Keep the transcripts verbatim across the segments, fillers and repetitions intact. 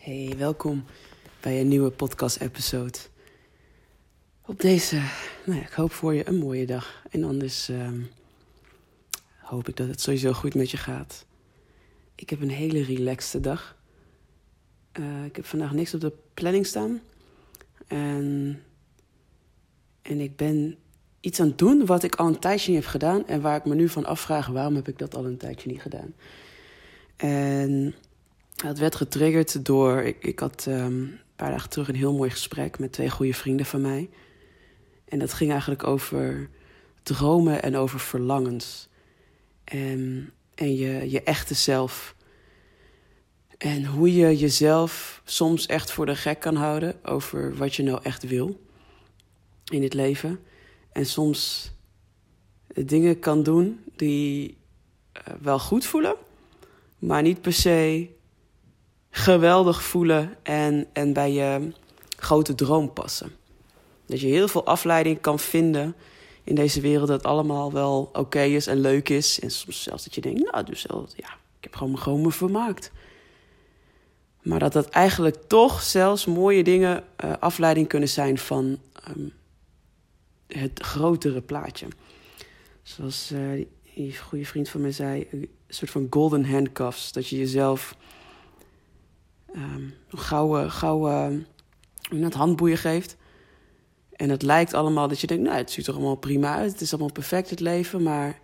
Hey, welkom bij een nieuwe podcast-episode. Op deze, nou ja, ik hoop voor je een mooie dag. En anders um, hoop ik dat het sowieso goed met je gaat. Ik heb een hele relaxte dag. Uh, ik heb vandaag niks op de planning staan. En, en ik ben iets aan het doen wat ik al een tijdje niet heb gedaan. En waar ik me nu van afvraag, waarom heb ik dat al een tijdje niet gedaan? En het werd getriggerd door... Ik, ik had um, een paar dagen terug een heel mooi gesprek met twee goede vrienden van mij. En dat ging eigenlijk over dromen en over verlangens. En, en je, je echte zelf. En hoe je jezelf soms echt voor de gek kan houden over wat je nou echt wil in dit leven. En soms dingen kan doen die uh, wel goed voelen, maar niet per se geweldig voelen en, en bij je grote droom passen. Dat je heel veel afleiding kan vinden in deze wereld, dat allemaal wel oké okay is en leuk is. En soms zelfs dat je denkt, nou, dus wel, ja, ik heb gewoon, gewoon me vermaakt. Maar dat dat eigenlijk toch zelfs mooie dingen uh, afleiding kunnen zijn van um, het grotere plaatje. Zoals uh, die goede vriend van mij zei, een soort van golden handcuffs. Dat je jezelf um, gouden, gouden uh, handboeien geeft. En het lijkt allemaal dat je denkt, nou, het ziet er allemaal prima uit. Het is allemaal perfect, het leven. Maar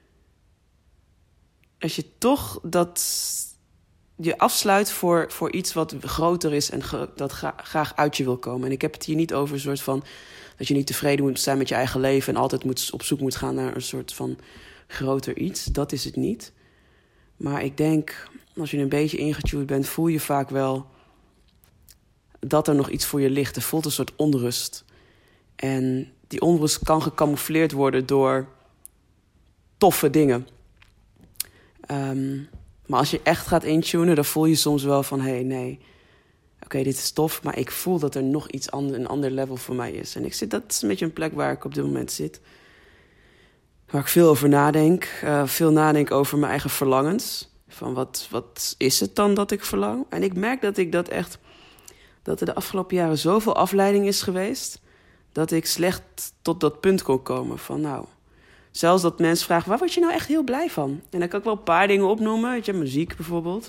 als je toch dat je afsluit voor, voor iets wat groter is en ge, dat gra, graag uit je wil komen. En ik heb het hier niet over een soort van dat je niet tevreden moet zijn met je eigen leven en altijd moet, op zoek moet gaan naar een soort van groter iets. Dat is het niet. Maar ik denk, als je een beetje ingetuned bent, voel je vaak wel dat er nog iets voor je ligt. Er voelt een soort onrust. En die onrust kan gecamoufleerd worden door toffe dingen. Um, maar als je echt gaat intunen, dan voel je soms wel van, hé, hey, nee, oké, okay, dit is tof, maar ik voel dat er nog iets ander, een ander level voor mij is. En ik zit, dat is een beetje een plek waar ik op dit moment zit. Waar ik veel over nadenk. Uh, veel nadenk over mijn eigen verlangens. Van wat, wat is het dan dat ik verlang? En ik merk dat ik dat echt, dat er de afgelopen jaren zoveel afleiding is geweest, dat ik slecht tot dat punt kon komen van, nou, zelfs dat mensen vragen, waar word je nou echt heel blij van? En dan kan ik wel een paar dingen opnoemen, weet je, muziek bijvoorbeeld.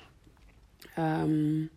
Um,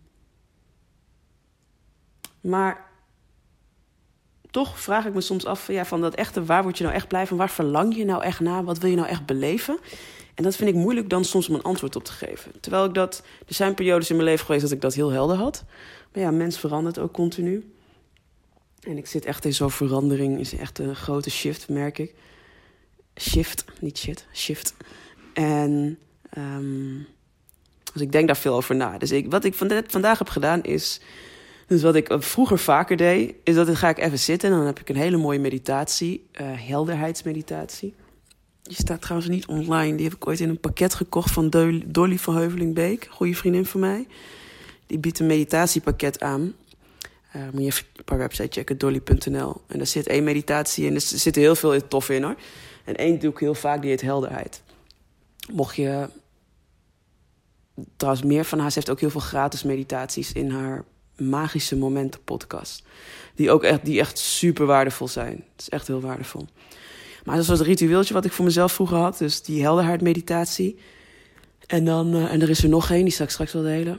maar toch vraag ik me soms af, ja, van dat echte, waar word je nou echt blij van? Waar verlang je nou echt naar? Wat wil je nou echt beleven? En dat vind ik moeilijk dan soms om een antwoord op te geven. Terwijl ik dat, er zijn periodes in mijn leven geweest dat ik dat heel helder had. Maar ja, mens verandert ook continu. En ik zit echt in zo'n verandering, is echt een grote shift, merk ik. Shift, niet shit, shift. En um, dus ik denk daar veel over na. Dus ik, wat ik vandaag heb gedaan is, dus wat ik vroeger vaker deed, is dat dan ga ik even zitten en dan heb ik een hele mooie meditatie, uh, helderheidsmeditatie. Die staat trouwens niet online, die heb ik ooit in een pakket gekocht van Dolly van Heuvelingbeek, een goede vriendin van mij. Die biedt een meditatiepakket aan. Uh, moet je even op haar website checken, dolly punt n l. En daar zit één meditatie in, er zit heel veel tof in hoor. En één doe ik heel vaak, die heet helderheid. Mocht je trouwens meer van haar, ze heeft ook heel veel gratis meditaties in haar Magische Momenten podcast. Die ook echt, die echt super waardevol zijn. Het is echt heel waardevol. Maar dat was het ritueeltje wat ik voor mezelf vroeger had. Dus die helderheid meditatie. En dan, uh, en er is er nog één, die zal ik straks wel delen.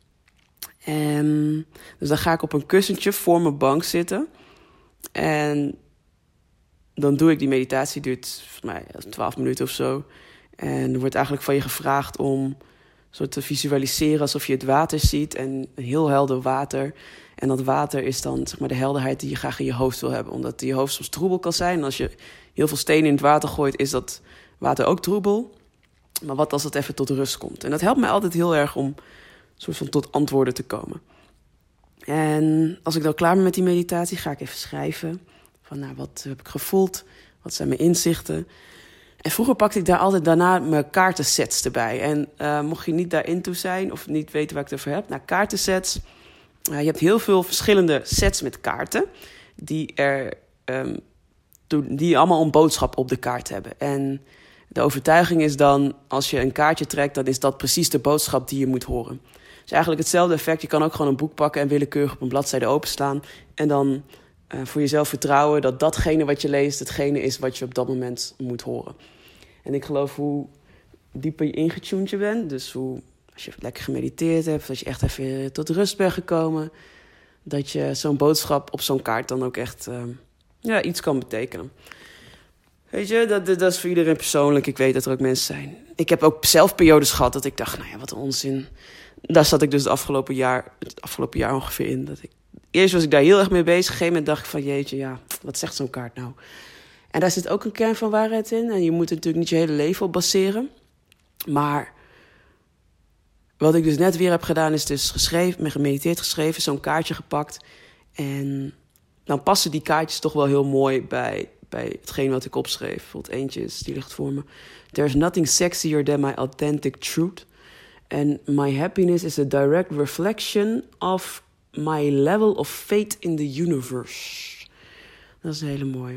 En dus dan ga ik op een kussentje voor mijn bank zitten. En dan doe ik die meditatie, duurt voor mij twaalf minuten of zo. En er wordt eigenlijk van je gevraagd om soort te visualiseren alsof je het water ziet. En een heel helder water. En dat water is dan zeg maar de helderheid die je graag in je hoofd wil hebben. Omdat je hoofd soms troebel kan zijn. En als je heel veel stenen in het water gooit, is dat water ook troebel. Maar wat als het even tot rust komt? En dat helpt mij altijd heel erg om soort van tot antwoorden te komen. En als ik dan klaar ben met die meditatie, ga ik even schrijven. Van nou, wat heb ik gevoeld? Wat zijn mijn inzichten? En vroeger pakte ik daar altijd daarna mijn kaartensets erbij. En uh, mocht je niet daarin toe zijn of niet weten waar ik het over heb. Nou, kaartensets. Uh, je hebt heel veel verschillende sets met kaarten. Die er um, die allemaal een boodschap op de kaart hebben. En de overtuiging is dan, als je een kaartje trekt, dan is dat precies de boodschap die je moet horen. Dus eigenlijk hetzelfde effect. Je kan ook gewoon een boek pakken en willekeurig op een bladzijde openslaan. En dan uh, voor jezelf vertrouwen dat datgene wat je leest, hetgene is wat je op dat moment moet horen. En ik geloof hoe dieper je ingetuned je bent, dus hoe, als je lekker gemediteerd hebt, dat je echt even tot rust bent gekomen, dat je zo'n boodschap op zo'n kaart dan ook echt uh, ja, iets kan betekenen. Weet je, dat, dat is voor iedereen persoonlijk. Ik weet dat er ook mensen zijn. Ik heb ook zelf periodes gehad dat ik dacht, nou ja, wat een onzin. Daar zat ik dus het afgelopen jaar, het afgelopen jaar ongeveer in. Dat ik, eerst was ik daar heel erg mee bezig. Op een gegeven moment dacht ik van, jeetje, ja, wat zegt zo'n kaart nou? En daar zit ook een kern van waarheid in. En je moet er natuurlijk niet je hele leven op baseren. Maar wat ik dus net weer heb gedaan, is dus geschreven, met gemediteerd geschreven, zo'n kaartje gepakt. En dan passen die kaartjes toch wel heel mooi bij, bij hetgeen wat ik opschreef. Bijvoorbeeld eentje is, die ligt voor me. There's nothing sexier than my authentic truth. And my happiness is a direct reflection of my level of faith in the universe. Dat is een hele mooie.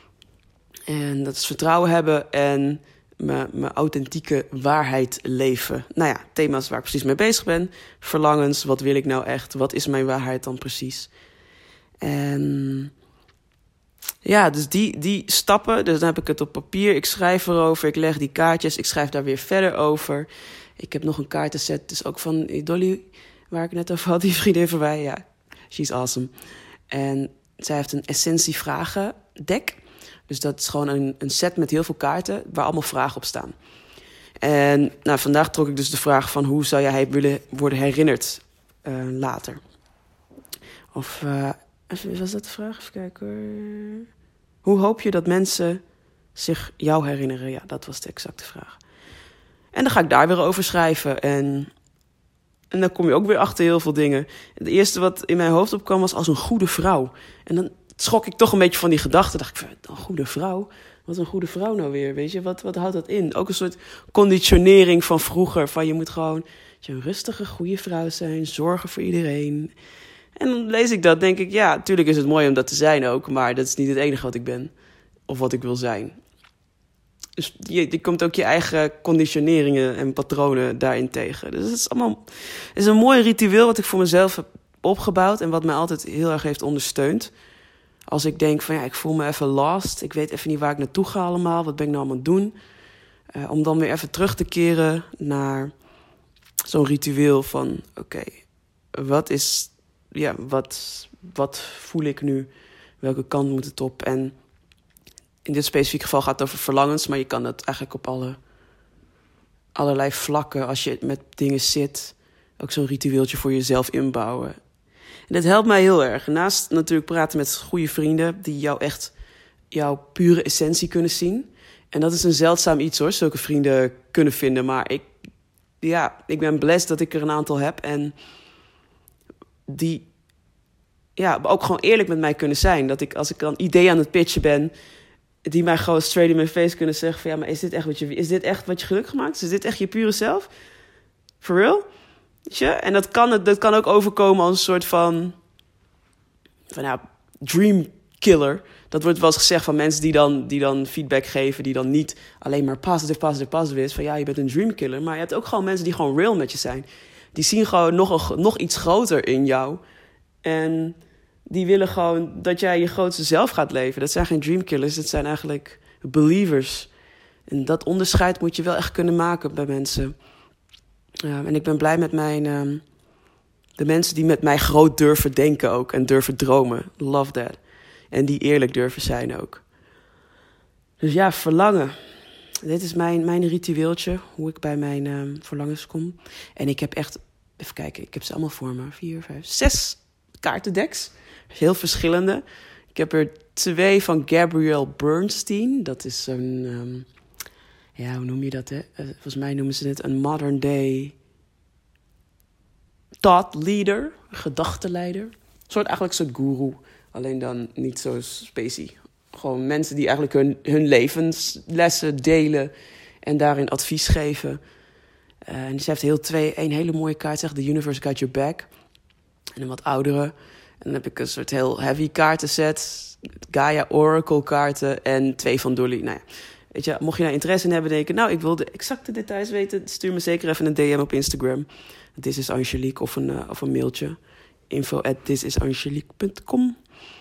En dat is vertrouwen hebben en mijn, mijn authentieke waarheid leven. Nou ja, thema's waar ik precies mee bezig ben. Verlangens, wat wil ik nou echt? Wat is mijn waarheid dan precies? En ja, dus die, die stappen, dus dan heb ik het op papier. Ik schrijf erover, ik leg die kaartjes, ik schrijf daar weer verder over. Ik heb nog een kaartenset, dus ook van Dolly, waar ik net over had, die vriendin van mij. Ja, she's awesome. En zij heeft een essentie-vragen deck. Dus dat is gewoon een, een set met heel veel kaarten waar allemaal vragen op staan. En nou, vandaag trok ik dus de vraag van hoe zou jij willen worden herinnerd uh, later? Of, uh, was dat de vraag? Even kijken hoor. Hoe hoop je dat mensen zich jou herinneren? Ja, dat was de exacte vraag. En dan ga ik daar weer over schrijven. En, en dan kom je ook weer achter heel veel dingen. Het eerste wat in mijn hoofd opkwam was als een goede vrouw. En dan schrok ik toch een beetje van die gedachte. Dacht ik, een goede vrouw? Wat een goede vrouw nou weer, weet je? Wat, wat houdt dat in? Ook een soort conditionering van vroeger. Van je moet gewoon je een rustige, goede vrouw zijn. Zorgen voor iedereen. En dan lees ik dat, denk ik, ja, natuurlijk is het mooi om dat te zijn ook. Maar dat is niet het enige wat ik ben. Of wat ik wil zijn. Dus je, je komt ook je eigen conditioneringen en patronen daarin tegen. Dus het is allemaal, het is een mooi ritueel wat ik voor mezelf heb opgebouwd. En wat mij altijd heel erg heeft ondersteund. Als ik denk van ja, ik voel me even lost. Ik weet even niet waar ik naartoe ga allemaal. Wat ben ik nou allemaal aan het doen? Uh, om dan weer even terug te keren naar zo'n ritueel van oké, okay, wat is, ja, wat, wat voel ik nu? Welke kant moet het op? En in dit specifieke geval gaat het over verlangens, maar je kan dat eigenlijk op alle, allerlei vlakken, als je met dingen zit, ook zo'n ritueeltje voor jezelf inbouwen. En dat helpt mij heel erg. Naast natuurlijk praten met goede vrienden die jou echt jouw pure essentie kunnen zien. En dat is een zeldzaam iets hoor, zulke vrienden kunnen vinden. Maar ik, ja, ik ben blessed dat ik er een aantal heb en die ja, ook gewoon eerlijk met mij kunnen zijn. Dat ik, als ik dan idee aan het pitchen ben, die mij gewoon straight in mijn face kunnen zeggen van ja, maar is dit echt wat je, is dit echt wat je gelukkig maakt? Is dit echt je pure zelf? For real? Weet je? En dat kan, dat kan ook overkomen als een soort van, van ja, dream killer. Dat wordt wel eens gezegd van mensen die dan, die dan feedback geven, die dan niet alleen maar positive, positive, positive is. Van ja, je bent een dream killer. Maar je hebt ook gewoon mensen die gewoon real met je zijn. Die zien gewoon nog, een, nog iets groter in jou. En die willen gewoon dat jij je grootste zelf gaat leven. Dat zijn geen dreamkillers, dat zijn eigenlijk believers. En dat onderscheid moet je wel echt kunnen maken bij mensen. Ja, en ik ben blij met mijn, um, de mensen die met mij groot durven denken ook. En durven dromen. Love that. En die eerlijk durven zijn ook. Dus ja, verlangen. Dit is mijn, mijn ritueeltje, hoe ik bij mijn um, verlangens kom. En ik heb echt, even kijken, ik heb ze allemaal voor me. Vier, vijf, zes kaartendecks. Heel verschillende. Ik heb er twee van Gabrielle Bernstein. Dat is een, um, ja, hoe noem je dat, hè? Uh, volgens mij noemen ze het een modern day thought leader, gedachtenleider. Een soort eigenlijk een soort guru, alleen dan niet zo specie. Gewoon mensen die eigenlijk hun, hun levenslessen delen en daarin advies geven. Uh, en ze heeft heel twee, een hele mooie kaart, zegt The Universe Got Your Back. En een wat oudere. En dan heb ik een soort heel heavy kaartenset. Gaia Oracle kaarten en twee van Dolly. Nou ja, weet je, mocht je daar interesse in hebben, denken, nou, ik wil de exacte details weten, stuur me zeker even een D M op Instagram. This is Angelique of een, uh, of een mailtje. info at thisisangelique punt com.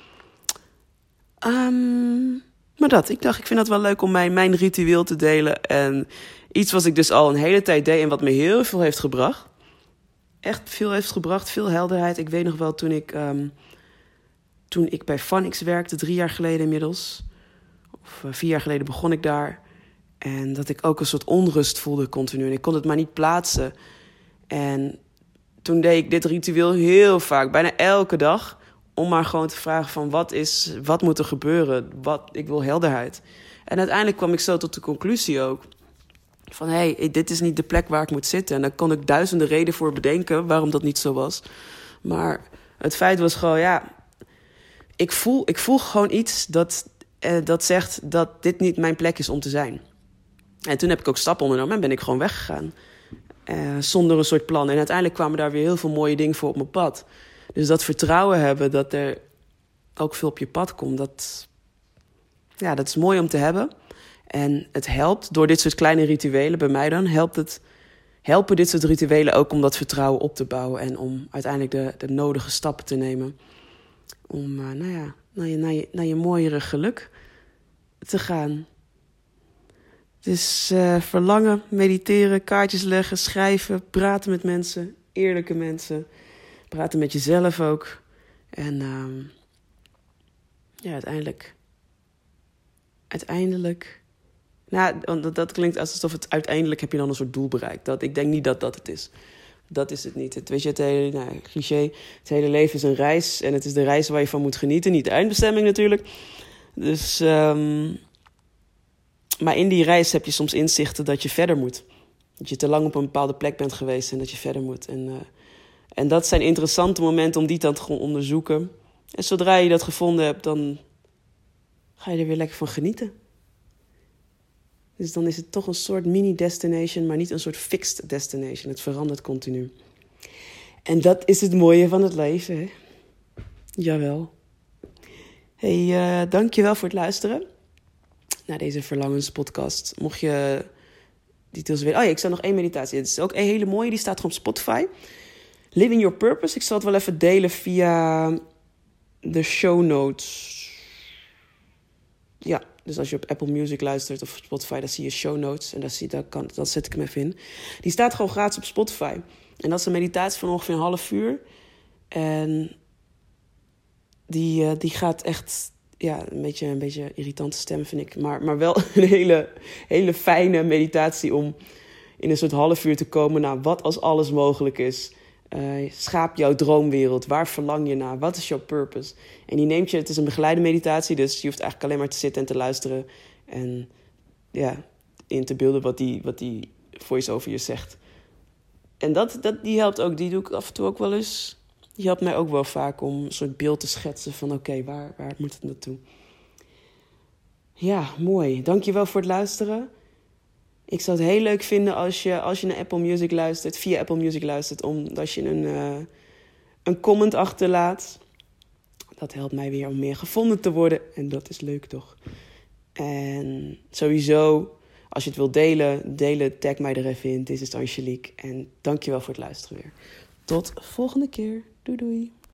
Um, maar dat, ik dacht, ik vind het wel leuk om mijn, mijn ritueel te delen. En iets wat ik dus al een hele tijd deed en wat me heel veel heeft gebracht. Echt veel heeft gebracht, veel helderheid. Ik weet nog wel toen ik, um, toen ik bij Phonix werkte, drie jaar geleden inmiddels. Of uh, vier jaar geleden begon ik daar. En dat ik ook een soort onrust voelde continu. En ik kon het maar niet plaatsen. En toen deed ik dit ritueel heel vaak, bijna elke dag. Om maar gewoon te vragen van wat is, wat moet er gebeuren? Wat, ik wil helderheid. En uiteindelijk kwam ik zo tot de conclusie ook. Van hé, hey, dit is niet de plek waar ik moet zitten. En daar kon ik duizenden redenen voor bedenken waarom dat niet zo was. Maar het feit was gewoon, ja, ik voel, ik voel gewoon iets dat, eh, dat zegt dat dit niet mijn plek is om te zijn. En toen heb ik ook stappen ondernomen en ben ik gewoon weggegaan. Uh, zonder een soort plan. En uiteindelijk kwamen daar weer heel veel mooie dingen voor op mijn pad. Dus dat vertrouwen hebben dat er ook veel op je pad komt, dat, ja, dat is mooi om te hebben. En het helpt door dit soort kleine rituelen, bij mij dan, helpt het, helpen dit soort rituelen ook om dat vertrouwen op te bouwen en om uiteindelijk de, de nodige stappen te nemen om uh, nou ja, naar, je, naar, je, naar je mooiere geluk te gaan. Dus uh, verlangen, mediteren, kaartjes leggen, schrijven, praten met mensen, eerlijke mensen, praten met jezelf ook. En uh, ja, uiteindelijk, uiteindelijk... Nou, dat, dat klinkt alsof het uiteindelijk heb je dan een soort doel bereikt. Dat, ik denk niet dat dat het is. Dat is het niet. Het, weet je, het hele nou, cliché, het hele leven is een reis. En het is de reis waar je van moet genieten. Niet de eindbestemming natuurlijk. Dus, um, maar in die reis heb je soms inzichten dat je verder moet. Dat je te lang op een bepaalde plek bent geweest en dat je verder moet. En, uh, en dat zijn interessante momenten om die dan te gaan onderzoeken. En zodra je dat gevonden hebt, dan ga je er weer lekker van genieten. Dus dan is het toch een soort mini-destination, maar niet een soort fixed destination. Het verandert continu. En dat is het mooie van het leven, hè? Jawel. Hey, uh, dankjewel voor het luisteren naar deze verlangenspodcast. Mocht je details willen... Oh ja, ik zal nog één meditatie. Het is ook een hele mooie, die staat er op Spotify. Living Your Purpose. Ik zal het wel even delen via de show notes. Ja, dus als je op Apple Music luistert of Spotify, dan zie je show notes. En daar, zie, daar, kan, daar zet ik hem even in. Die staat gewoon gratis op Spotify. En dat is een meditatie van ongeveer een half uur. En die, uh, die gaat echt... Ja, een beetje een beetje irritante stem vind ik. Maar, maar wel een hele, hele fijne meditatie om in een soort half uur te komen naar wat als alles mogelijk is. Uh, schaap jouw droomwereld. Waar verlang je naar? Wat is jouw purpose? En die neemt je, het is een begeleide meditatie, dus je hoeft eigenlijk alleen maar te zitten en te luisteren. En ja, in te beelden wat die, wat die voice-over je zegt. En dat, dat, die helpt ook, die doe ik af en toe ook wel eens. Die helpt mij ook wel vaak om een soort beeld te schetsen van oké, okay, waar, waar moet het naartoe? Ja, mooi. Dankjewel voor het luisteren. Ik zou het heel leuk vinden als je, als je naar Apple Music luistert, via Apple Music luistert, omdat je een, uh, een comment achterlaat. Dat helpt mij weer om meer gevonden te worden. En dat is leuk toch? En sowieso, als je het wilt delen, delen, tag mij er even in. Dit is Angelique. En dankjewel voor het luisteren weer. Tot volgende keer. Doei doei.